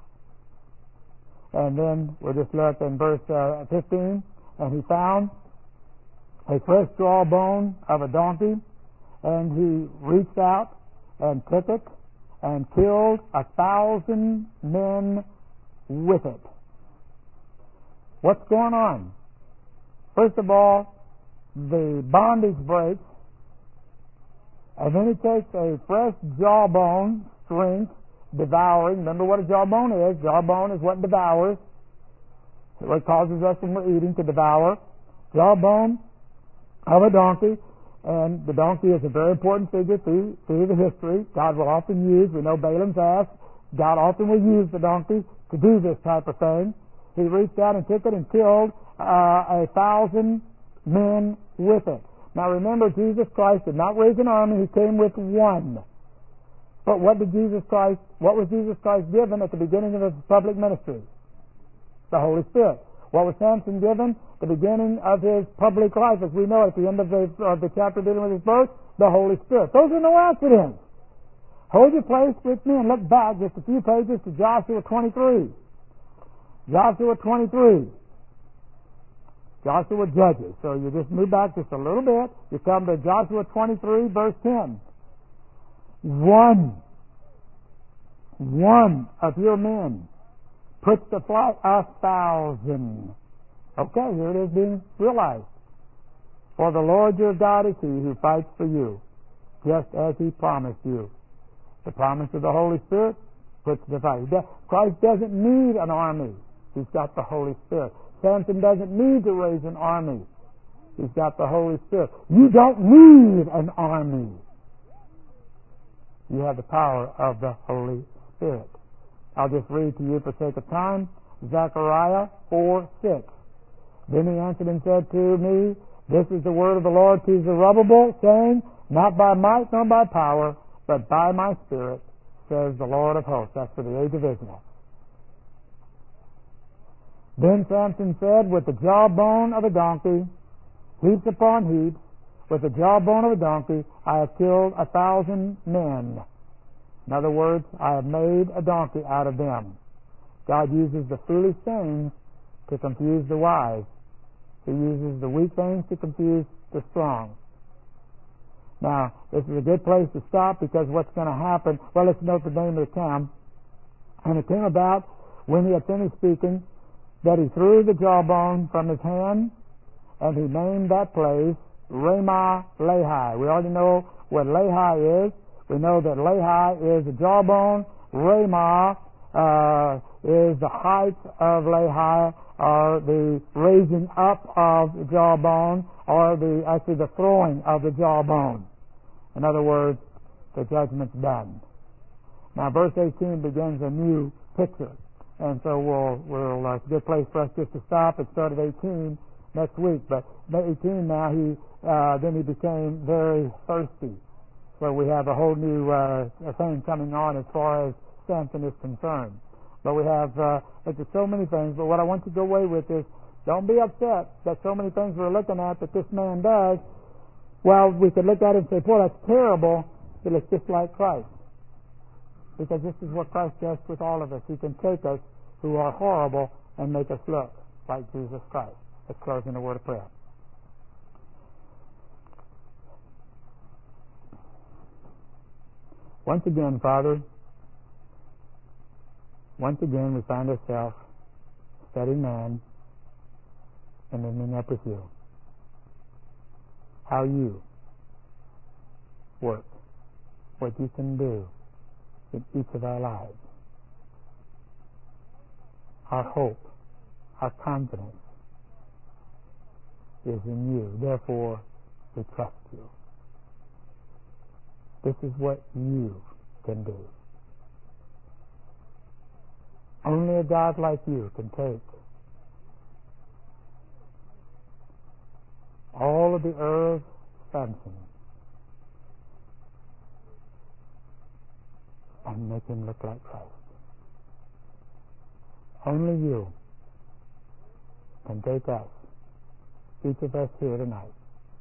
And then we'll just look in verse uh, fifteen. And he found a fresh jawbone of a donkey, and he reached out and took it and killed a thousand men with it. What's going on? First of all, the bondage breaks, and then he takes a fresh jawbone, strength, devouring. Remember what a jawbone is. Jawbone is what devours. What causes us when we're eating to devour. Jawbone of a donkey. And the donkey is a very important figure through, through the history. God will often use, we know Balaam's ass, God often will use the donkey to do this type of thing. He reached out and took it and killed uh, a thousand men with it. Now remember, Jesus Christ did not raise an army, He came with one. But what did Jesus Christ, what was Jesus Christ given at the beginning of His public ministry? The Holy Spirit. What was Samson given? The beginning of his public life, as we know at the end of the, of the chapter dealing with his birth, the Holy Spirit. Those are no accidents. Hold your place with me and look back just a few pages to Joshua twenty-three. Joshua twenty-three. Joshua Judges. So you just move back just a little bit. You come to Joshua twenty-three, verse ten. One. One of your men puts to flight a thousand. Okay, here it is being realized. For the Lord your God is He who fights for you, just as He promised you. The promise of the Holy Spirit puts to fight. Christ doesn't need an army. He's got the Holy Spirit. Samson doesn't need to raise an army. He's got the Holy Spirit. You don't need an army. You have the power of the Holy Spirit. I'll just read to you for sake of time. Zechariah four six. Then he answered and said to me, This is the word of the Lord to Zerubbabel, saying, Not by might nor by power, but by my Spirit, says the Lord of hosts. That's for the age of Israel. Then Samson said, With the jawbone of a donkey, heaps upon heaps, with the jawbone of a donkey, I have killed a thousand men. In other words, I have made a donkey out of them. God uses the foolish things to confuse the wise. He uses the weak things to confuse the strong. Now, this is a good place to stop because what's going to happen, well, let's note the name of the town. And it came about, when he had finished speaking, that he threw the jawbone from his hand, and he named that place Ramah Lehi. We already know what Lehi is. We know that Lehi is a jawbone. Ramah uh, is the height of Lehi, or the raising up of the jawbone, or the actually the throwing of the jawbone. In other words, the judgment's done. Now, verse eighteen begins a new picture, and so we'll we'll uh, it's a good place for us just to stop. It started eighteen next week, but eighteen now he uh, then he became very thirsty. So we have a whole new uh, thing coming on as far as Samson is concerned. But we have uh, it's so many things. But what I want you to go away with is, don't be upset that so many things we're looking at that this man does. Well, we could look at it and say, boy, that's terrible, but it's just like Christ. Because this is what Christ does with all of us. He can take us who are horrible and make us look like Jesus Christ. Let's close in a word of prayer. Once again, Father, once again we find ourselves studying man and ending up with you. How you work, what you can do in each of our lives. Our hope, our confidence is in you. Therefore, we trust you. This is what you can do. Only a God like you can take all of the errors of Samson and make him look like Christ. Only you can take us, each of us here tonight,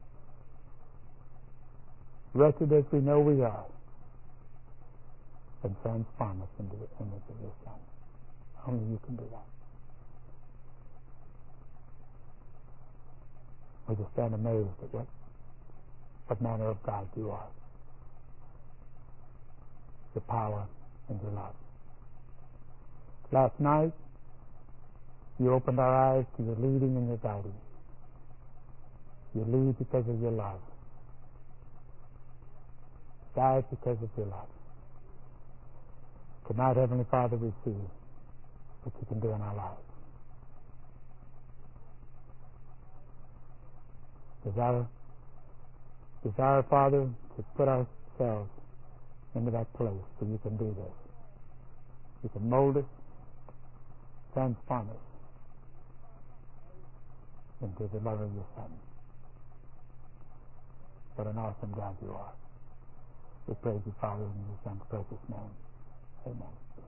wretched as we know we are, and transform us into the image of your Son. Only you can do that. We just stand amazed at what, what manner of God you are. Your power and your love. Last night, you opened our eyes to your leading and your guiding. You lead because of your love. Guide because of your love. Tonight, Heavenly Father, we see what you can do in our lives. Desire, desire, Father, to put ourselves into that place where you can do this. You can mold us, transform us into the love of your Son. What an awesome God you are. We praise you, Father, in your Son's precious name. Amen.